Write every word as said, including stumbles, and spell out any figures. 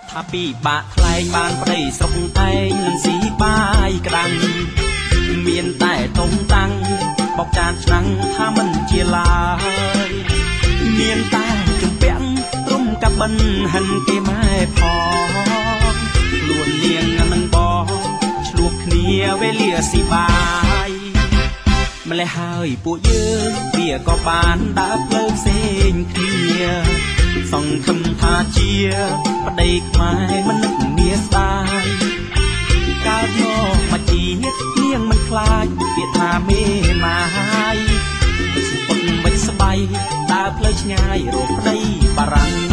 ថាពីបាក់ថ្លែងបានប្តីស្រុកឯងនឹងស៊ីបាយក្តាំងមានតែតុងតាំងបោកចានឆ្នាំងថាមិនជាឡើយមានតែជំពាក់ត្រុំកាបិនហិនគេម៉ែផងខ្លួននាងនឹងបងឆ្លោះគ្នាវេលាស៊ីបាយម្លេះហើយពួកយើងវាក៏បានដើរផ្លូវផ្សេងគ្នាសង្ឃឹមថាជាប្តីខ្មែរមិននឹកនាស្ដាយកើតមកមកជាតិនាងមិនខ្លាចពាក្យថាមេម៉ាយមិនសុខមិនស្បៃដើរផ្លូវឆ្ងាយរកប្តីបារាំង